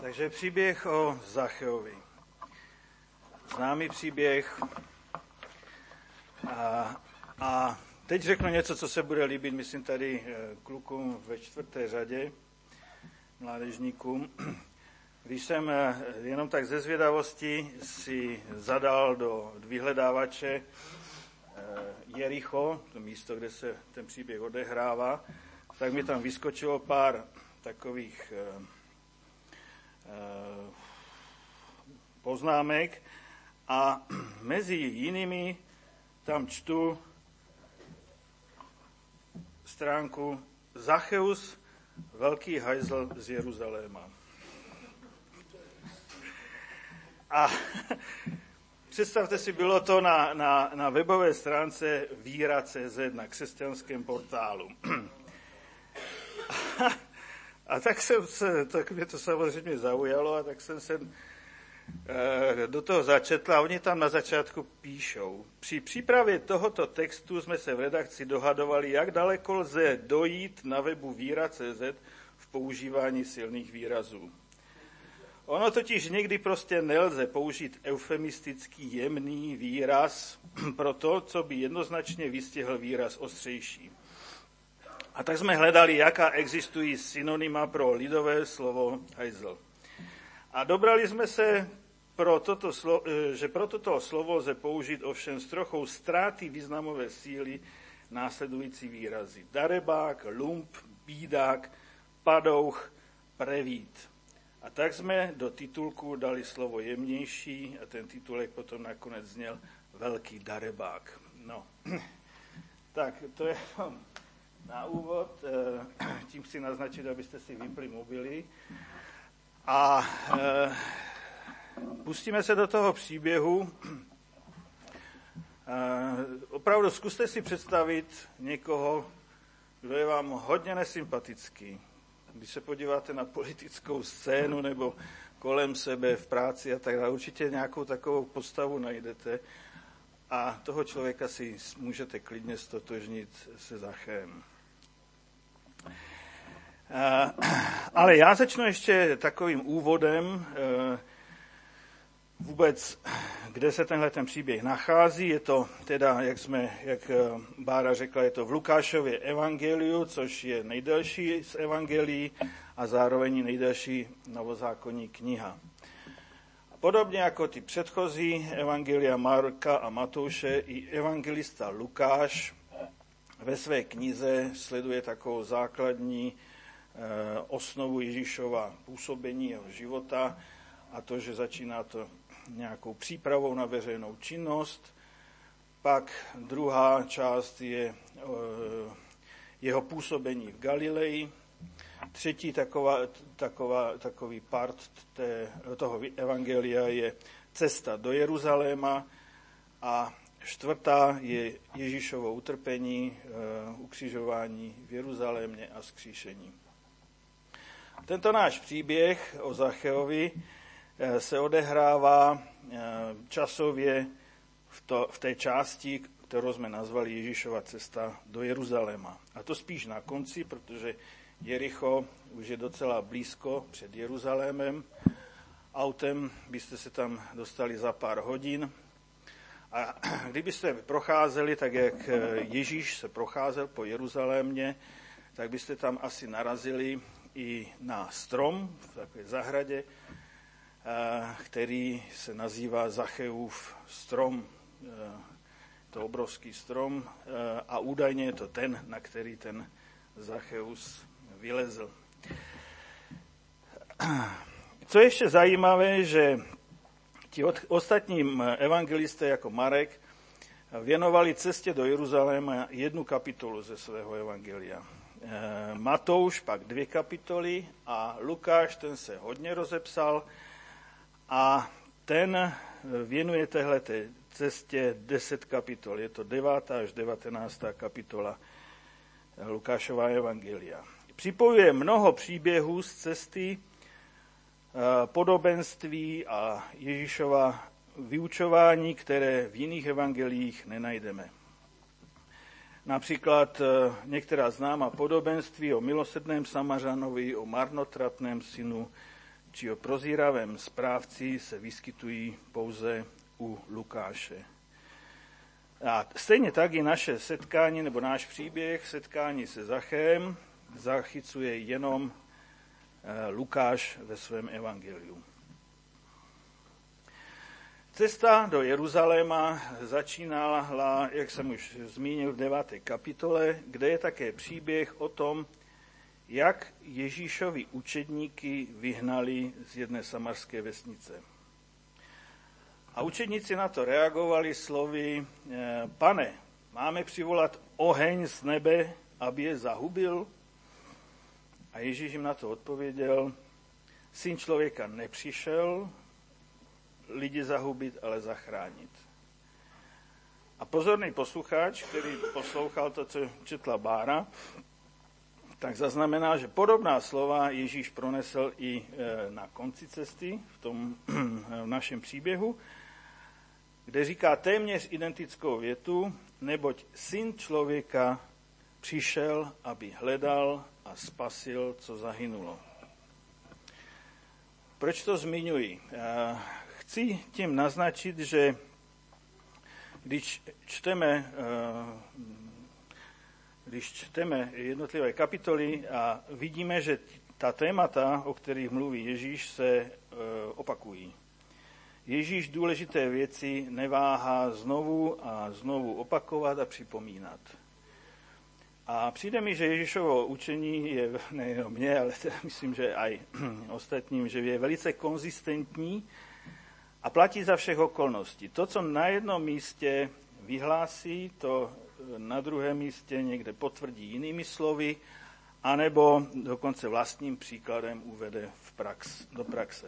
Takže příběh o Zacheovi. Známý příběh. A teď řeknu něco, co se bude líbit, myslím, tady klukům ve 4. řadě, mládežníkům. Když jsem jenom tak ze zvědavosti si zadal do vyhledávače Jericho, to místo, kde se ten příběh odehrává, tak mi tam vyskočilo pár takových poznámek a mezi jinými tam čtu stránku Zacheus, velký hajzl z Jeruzaléma. A představte si, bylo to na webové stránce Víra.cz, na křesťanském portálu. A tak mě to samozřejmě zaujalo a tak jsem se do toho začetl a oni tam na začátku píšou. Při přípravě tohoto textu jsme se v redakci dohadovali, jak daleko lze dojít na webu Víra.cz v používání silných výrazů. Ono totiž někdy prostě nelze použít eufemistický jemný výraz pro to, co by jednoznačně vystihl výraz ostřejší. A tak jsme hledali, jaká existují synonyma pro lidové slovo hajzl. A dobrali jsme se, že pro toto slovo lze použít ovšem s trochou ztráty významové síly následující výrazy. Darebák, lump, bídák, padouch, prevít. A tak jsme do titulku dali slovo jemnější a ten titulek potom nakonec zněl velký darebák. No, tak to je na úvod. Tím chci naznačit, abyste si vypli mobily. A pustíme se do toho příběhu. Opravdu zkuste si představit někoho, kdo je vám hodně nesympatický. Když se podíváte na politickou scénu nebo kolem sebe v práci a tak dále, určitě nějakou takovou postavu najdete a toho člověka si můžete klidně ztotožnit se Zachem. Ale já začnu ještě takovým úvodem, vůbec, kde se tenhle ten příběh nachází. Je to teda, jak Bára řekla, je to v Lukášově evangeliu, což je nejdelší z evangelií a zároveň nejdelší novozákonní kniha. Podobně jako ty předchozí evangelia Marka a Matouše, i evangelista Lukáš ve své knize sleduje takovou základní osnovu Ježíšova působení jeho života a to, že začíná to nějakou přípravou na veřejnou činnost. Pak druhá část je jeho působení v Galileji. Třetí takový part toho evangelia je cesta do Jeruzaléma a čtvrtá je Ježíšovo utrpení, ukřižování v Jeruzalémě a vzkříšení. Tento náš příběh o Zacheovi se odehrává časově v té části, kterou jsme nazvali Ježíšova cesta do Jeruzaléma. A to spíš na konci, protože Jericho už je docela blízko před Jeruzalémem. Autem byste se tam dostali za pár hodin. A kdybyste procházeli tak, jak Ježíš se procházel po Jeruzalémě, tak byste tam asi narazili i na strom v takové zahradě, který se nazývá Zacheův strom. To obrovský strom a údajně je to ten, na který ten Zacheus vylezl. Co je ještě zajímavé, že ti ostatní evangelisté jako Marek věnovali cestě do Jeruzaléma 1 kapitolu ze svého evangelia. Matouš pak 2 kapitoly a Lukáš, ten se hodně rozepsal a ten věnuje téhleté cestě 10 kapitol. Je to 9. až 19. kapitola Lukášova evangelia. Připojuje mnoho příběhů z cesty, podobenství a Ježíšova vyučování, které v jiných evangeliích nenajdeme. Například některá známá podobenství o milosrdném Samařanovi, o marnotratném synu, či o prozíravém správci se vyskytují pouze u Lukáše. A stejně tak i naše setkání, nebo náš příběh, setkání se Zachem, zachycuje jenom Lukáš ve svém evangeliu. Cesta do Jeruzaléma začínala, jak jsem už zmínil, v 9. kapitole, kde je také příběh o tom, jak Ježíšovi učedníky vyhnali z jedné samarské vesnice. A učedníci na to reagovali slovy: Pane, máme přivolat oheň z nebe, aby je zahubil? A Ježíš jim na to odpověděl: Syn člověka nepřišel lidi zahubit, ale zachránit. A pozorný posluchač, který poslouchal to, co četla Bára, tak zaznamená, že podobná slova Ježíš pronesl i na konci cesty, v našem příběhu, kde říká téměř identickou větu: neboť Syn člověka přišel, aby hledal a spasil, co zahynulo. Proč to zmiňuji? Chci tím naznačit, že když čteme jednotlivé kapitoly a vidíme, že ta témata, o kterých mluví Ježíš, se opakují. Ježíš důležité věci neváhá znovu a znovu opakovat a připomínat. A přijde mi, že Ježíšovo učení je, nejenom mě, ale myslím, že i ostatním, že je velice konzistentní a platí za všech okolností. To, co na jednom místě vyhlásí, to na druhém místě někde potvrdí jinými slovy, anebo dokonce vlastním příkladem uvede do praxe.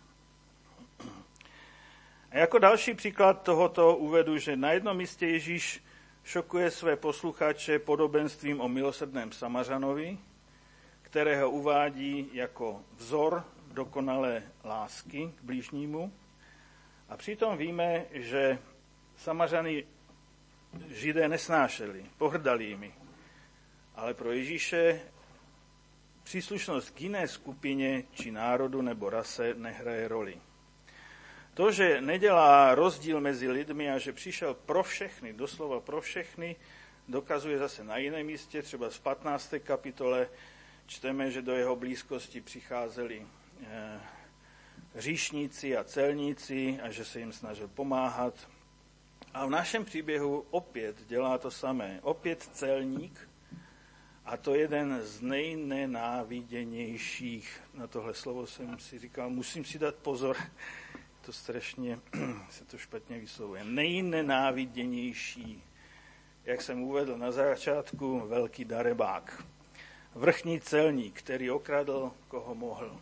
A jako další příklad tohoto uvedu, že na jednom místě Ježíš šokuje své posluchače podobenstvím o milosrdném Samařanovi, kterého uvádí jako vzor dokonalé lásky k blížnímu. A přitom víme, že Samařany Židé nesnášeli, pohrdali jimi. Ale pro Ježíše příslušnost k jiné skupině či národu nebo rase nehraje roli. To, že nedělá rozdíl mezi lidmi a že přišel pro všechny, doslova pro všechny, dokazuje zase na jiném místě, třeba v 15. kapitole čteme, že do jeho blízkosti přicházeli hříšníci a celníci a že se jim snažil pomáhat. A v našem příběhu opět dělá to samé. Opět celník, a to jeden z nejnenáviděnějších. Na tohle slovo jsem si říkal, musím si dát pozor, to strašně se to špatně vyslovuje. Nejnenáviděnější, jak jsem uvedl na začátku, velký darebák. Vrchní celník, který okradl, koho mohl.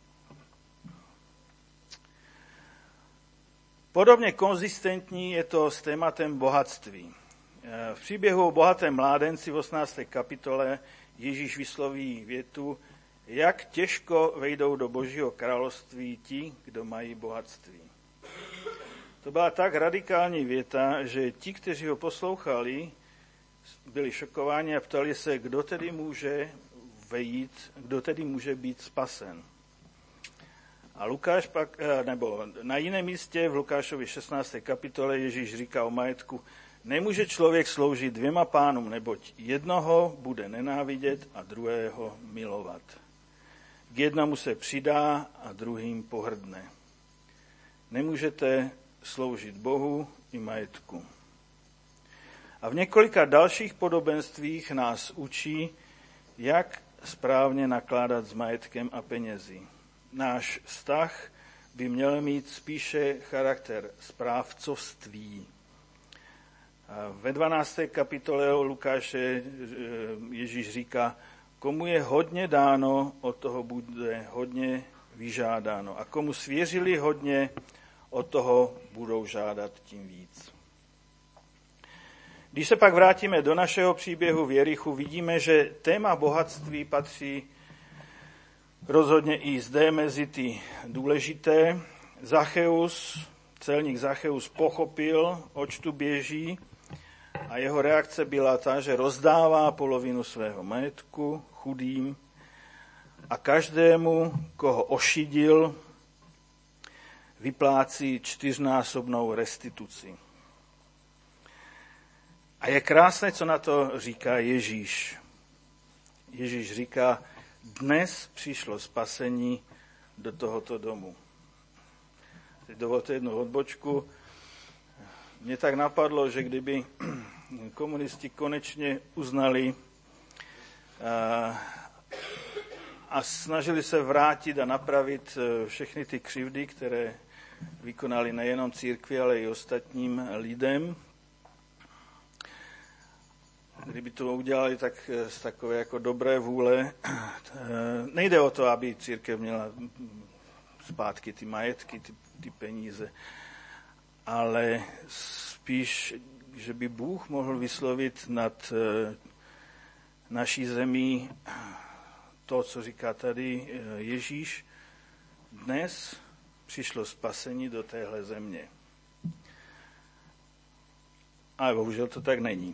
Podobně konzistentní je to s tématem bohatství. V příběhu o bohatém mládenci v 18. kapitole Ježíš vysloví větu: jak těžko vejdou do Božího království ti, kdo mají bohatství. To byla tak radikální věta, že ti, kteří ho poslouchali, byli šokováni a ptali se, kdo tedy může vejít, kdo tedy může být spasen. A Lukáš pak, nebo na jiném místě v Lukášovi 16. kapitole Ježíš říká o majetku: nemůže člověk sloužit dvěma pánům, neboť jednoho bude nenávidět a druhého milovat. K jednomu se přidá a druhým pohrdne. Nemůžete sloužit Bohu i majetku. A v několika dalších podobenstvích nás učí, jak správně nakládat s majetkem a penězi. Náš vztah by měl mít spíše charakter správcovství. Ve 12. kapitole Lukáše Ježíš říká: komu je hodně dáno, od toho bude hodně vyžádáno. A komu svěřili hodně, od toho budou žádat tím víc. Když se pak vrátíme do našeho příběhu v Jerichu, vidíme, že téma bohatství patří rozhodně i zde mezi ty důležité. Celník Zacheus pochopil, oč tu běží, a jeho reakce byla ta, že rozdává polovinu svého majetku chudým a každému, koho ošidil, vyplácí 4násobnou restituci. A je krásné, co na to říká Ježíš. Ježíš říká, dnes přišlo spasení do tohoto domu. Teď dovolte jednu odbočku. Mně tak napadlo, že kdyby komunisti konečně uznali a snažili se vrátit a napravit všechny ty křivdy, které vykonali nejenom církvi, ale i ostatním lidem. Kdyby to udělali tak z takové jako dobré vůle, nejde o to, aby církev měla zpátky ty majetky, ty peníze, ale spíš, že by Bůh mohl vyslovit nad naší zemí to, co říká tady Ježíš, dnes přišlo spasení do téhle země. Ale bohužel to tak není.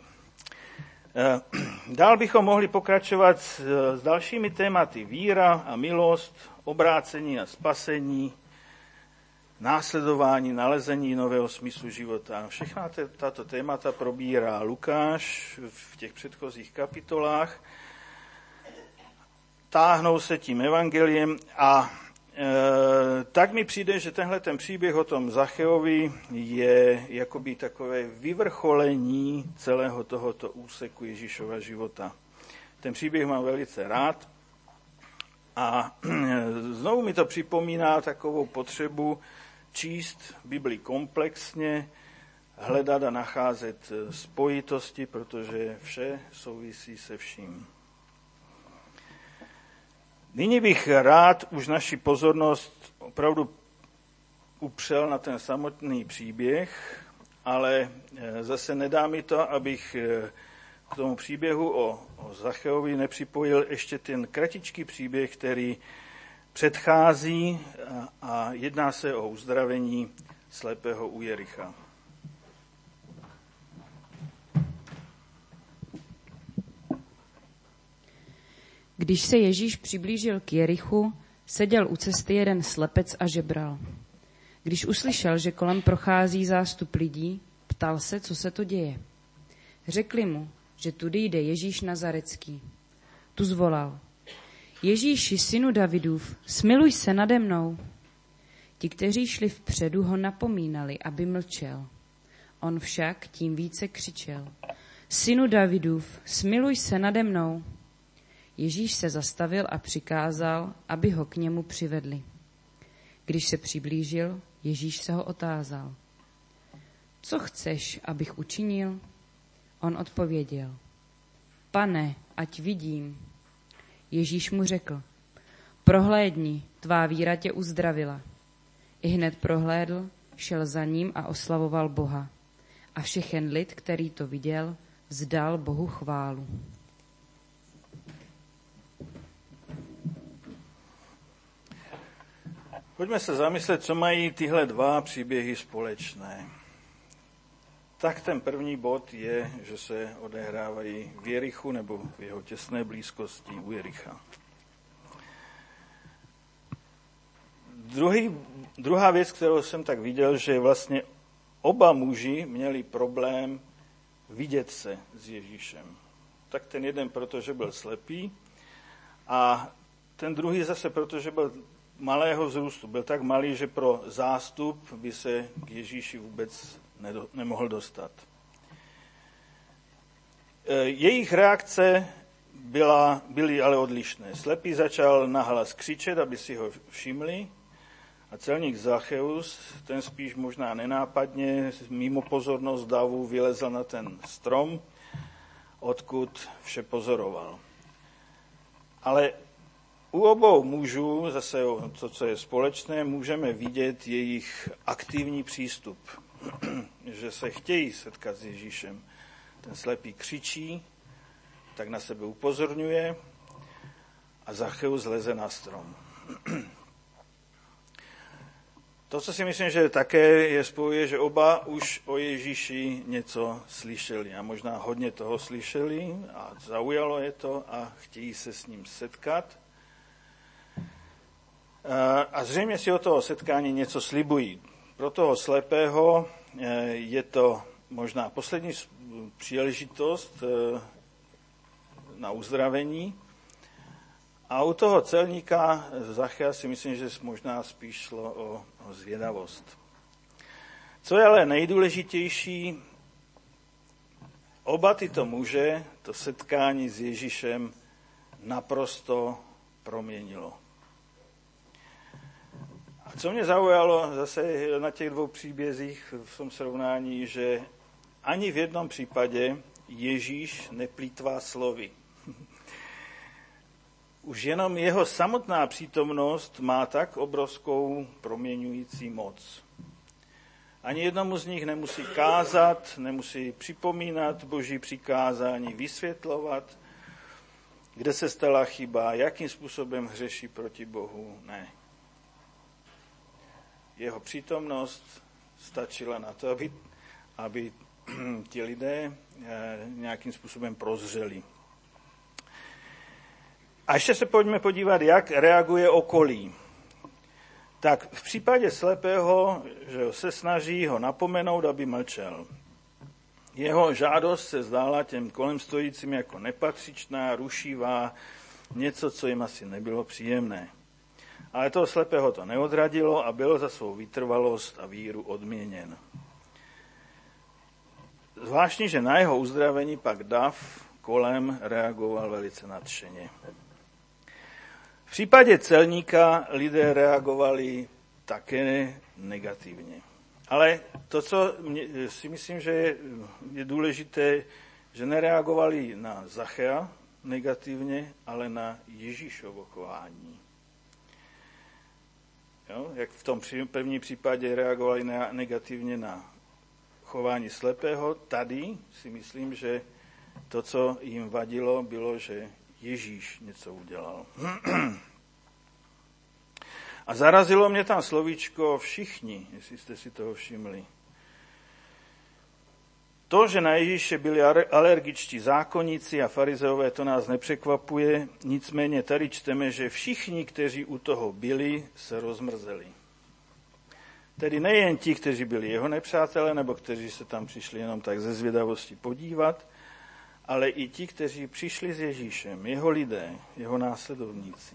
Dál bychom mohli pokračovat s dalšími tématy. Víra a milost, obrácení a spasení, následování, nalezení nového smyslu života. Všechna tato témata probírá Lukáš v těch předchozích kapitolách. Táhnou se tím evangeliem a tak mi přijde, že tenhle ten příběh o tom Zacheovi je jakoby takové vyvrcholení celého tohoto úseku Ježíšova života. Ten příběh mám velice rád a znovu mi to připomíná takovou potřebu číst Bibli komplexně, hledat a nacházet spojitosti, protože vše souvisí se vším. Nyní bych rád už naši pozornost opravdu upřel na ten samotný příběh, ale zase nedá mi to, abych k tomu příběhu o Zacheovi nepřipojil ještě ten kratičký příběh, který předchází a jedná se o uzdravení slepého u Jericha. Když se Ježíš přiblížil k Jerichu, seděl u cesty jeden slepec a žebral. Když uslyšel, že kolem prochází zástup lidí, ptal se, co se to děje. Řekli mu, že tudy jde Ježíš Nazarecký. Tu zvolal: Ježíši, synu Davidův, smiluj se nade mnou. Ti, kteří šli vpředu, ho napomínali, aby mlčel. On však tím více křičel: Synu Davidův, smiluj se nade mnou. Ježíš se zastavil a přikázal, aby ho k němu přivedli. Když se přiblížil, Ježíš se ho otázal: Co chceš, abych učinil? On odpověděl: Pane, ať vidím. Ježíš mu řekl: Prohlédni, tvá víra tě uzdravila. Ihned prohlédl, šel za ním a oslavoval Boha. A všechen lid, který to viděl, vzdal Bohu chválu. Pojďme se zamyslet, co mají tyhle dva příběhy společné. Tak ten první bod je, že se odehrávají v Jerichu nebo v jeho těsné blízkosti u Jericha. Druhá věc, kterou jsem tak viděl, že vlastně oba muži měli problém vidět se s Ježíšem. Tak ten jeden, protože byl slepý, a ten druhý zase, protože byl malého vzrůstu. Byl tak malý, že pro zástup by se k Ježíši vůbec nemohl dostat. Jejich reakce byly ale odlišné. Slepý začal nahlas křičet, aby si ho všimli, a celník Zacheus, ten spíš možná nenápadně, mimo pozornost davu, vylezl na ten strom, odkud vše pozoroval. Ale u obou mužů, zase to, co je společné, můžeme vidět jejich aktivní přístup, že se chtějí setkat s Ježíšem. Ten slepý křičí, tak na sebe upozorňuje a Zacheus leze na strom. To, co si myslím, že také je spojuje, že oba už o Ježíši něco slyšeli a možná hodně toho slyšeli a zaujalo je to a chtějí se s ním setkat. A zřejmě si od toho setkání něco slibují. Pro toho slepého je to možná poslední příležitost na uzdravení. A u toho celníka Zachea si myslím, že možná spíš šlo o zvědavost. Co je ale nejdůležitější, oba tyto muže to setkání s Ježíšem naprosto proměnilo. A co mě zaujalo zase na těch dvou příbězích v tom srovnání, že ani v jednom případě Ježíš neplýtvá slovy. Už jenom jeho samotná přítomnost má tak obrovskou proměňující moc. Ani jednomu z nich nemusí kázat, nemusí připomínat Boží přikázání, vysvětlovat, kde se stala chyba, jakým způsobem hřeší proti Bohu. Ne. Jeho přítomnost stačila na to, aby ti lidé nějakým způsobem prozřeli. A ještě se pojďme podívat, jak reaguje okolí. Tak v případě slepého, že se snaží ho napomenout, aby mlčel. Jeho žádost se zdála těm kolem stojícím jako nepatřičná, rušivá, něco, co jim asi nebylo příjemné. Ale toho slepého to neodradilo a byl za svou vytrvalost a víru odměněn. Zvláštní, že na jeho uzdravení pak dav kolem reagoval velice nadšeně. V případě celníka lidé reagovali také negativně. Ale to, co si myslím, že je důležité, že nereagovali na Zachea negativně, ale na Ježíšovo chování. Jo? Jak v tom prvním případě reagovali negativně na chování slepého, tady si myslím, že to, co jim vadilo, bylo, že Ježíš něco udělal. A zarazilo mě tam slovíčko všichni, jestli jste si toho všimli. To, že na Ježíše byli alergičtí zákonníci a farizeové, to nás nepřekvapuje, nicméně tady čteme, že všichni, kteří u toho byli, se rozmrzeli. Tedy nejen ti, kteří byli jeho nepřátelé, nebo kteří se tam přišli jenom tak ze zvědavosti podívat, ale i ti, kteří přišli s Ježíšem, jeho lidé, jeho následovníci.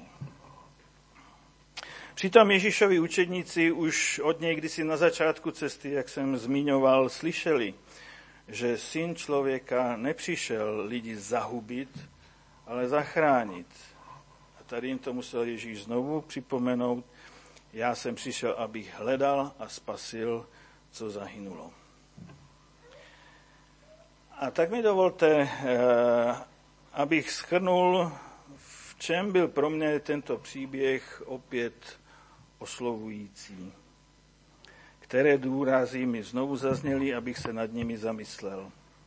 Přitom Ježíšovi učedníci už od něj kdysi na začátku cesty, jak jsem zmiňoval, slyšeli, že Syn člověka nepřišel lidi zahubit, ale zachránit. A tady jim to musel Ježíš znovu připomenout. Já jsem přišel, abych hledal a spasil, co zahynulo. A tak mi dovolte, abych shrnul, v čem byl pro mě tento příběh opět oslovující. Které důrazy mi znovu zazněly, abych se nad nimi zamyslel.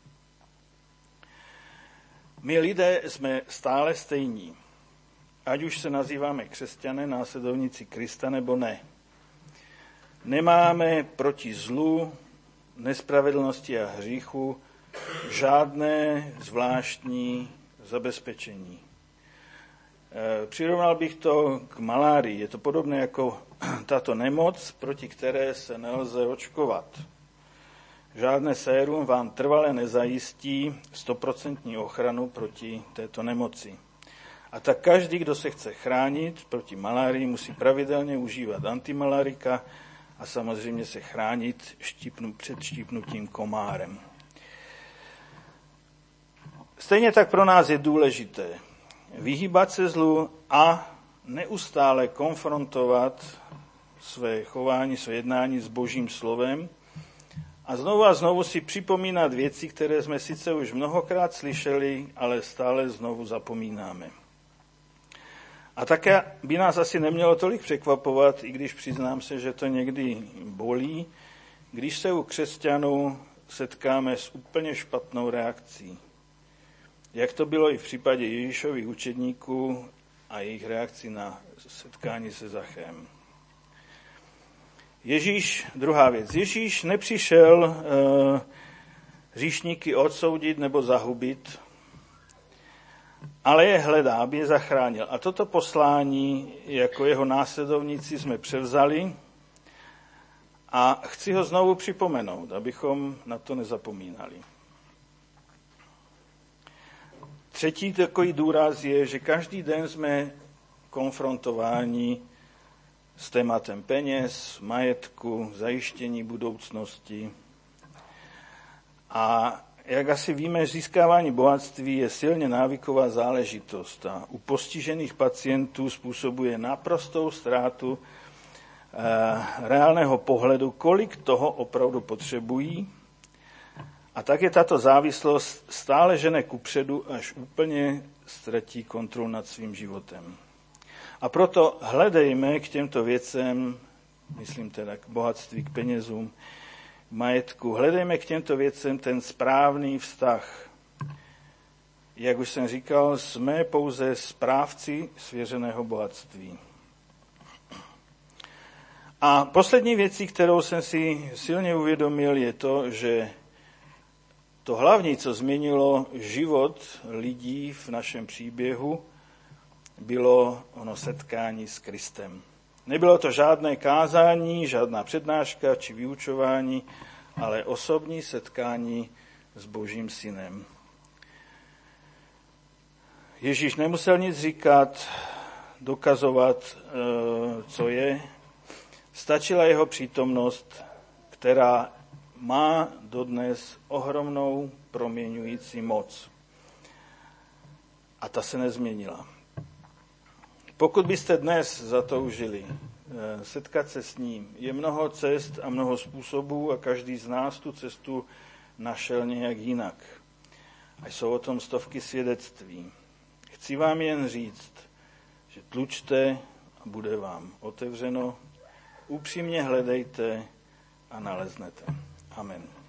My lidé jsme stále stejní. Ať už se nazýváme křesťané, následovníci Krista, nebo ne. Nemáme proti zlu, nespravedlnosti a hříchu žádné zvláštní zabezpečení. Přirovnal bych to k malárii. Je to podobné jako tato nemoc, proti které se nelze očkovat. Žádné sérum vám trvale nezajistí 100% ochranu proti této nemoci. A tak každý, kdo se chce chránit proti malárii, musí pravidelně užívat antimalarika a samozřejmě se chránit před štípnutím komárem. Stejně tak pro nás je důležité vyhýbat se zlu a neustále konfrontovat své chování, své jednání s Božím slovem a znovu si připomínat věci, které jsme sice už mnohokrát slyšeli, ale stále znovu zapomínáme. A také by nás asi nemělo tolik překvapovat, i když přiznám se, že to někdy bolí, když se u křesťanů setkáme s úplně špatnou reakcí. Jak to bylo i v případě Ježíšových učedníků a jejich reakcí na setkání se Zachem. Druhá věc. Ježíš nepřišel hříšníky odsoudit nebo zahubit, ale je hledá, aby je zachránil. A toto poslání jako jeho následovníci jsme převzali a chci ho znovu připomenout, abychom na to nezapomínali. Třetí takový důraz je, že každý den jsme konfrontováni s tématem peněz, majetku, zajištění budoucnosti. A jak asi víme, získávání bohatství je silně návyková záležitost a u postižených pacientů způsobuje naprostou ztrátu reálného pohledu, kolik toho opravdu potřebují. A tak je tato závislost stále žene kupředu, až úplně ztratí kontrolu nad svým životem. A proto hledejme k těmto věcem, myslím teda k bohatství, k penězům, majetku, hledejme k těmto věcem ten správný vztah. Jak už jsem říkal, jsme pouze správci svěřeného bohatství. A poslední věcí, kterou jsem si silně uvědomil, je to, že to hlavní, co změnilo život lidí v našem příběhu, bylo ono setkání s Kristem. Nebylo to žádné kázání, žádná přednáška či vyučování, ale osobní setkání s Božím synem. Ježíš nemusel nic říkat, dokazovat, co je. Stačila jeho přítomnost, která má dodnes ohromnou proměňující moc. A ta se nezměnila. Pokud byste dnes zatoužili setkat se s ním, je mnoho cest a mnoho způsobů a každý z nás tu cestu našel nějak jinak. A jsou o tom stovky svědectví. Chci vám jen říct, že tlučte a bude vám otevřeno, upřímně hledejte a naleznete. Amen.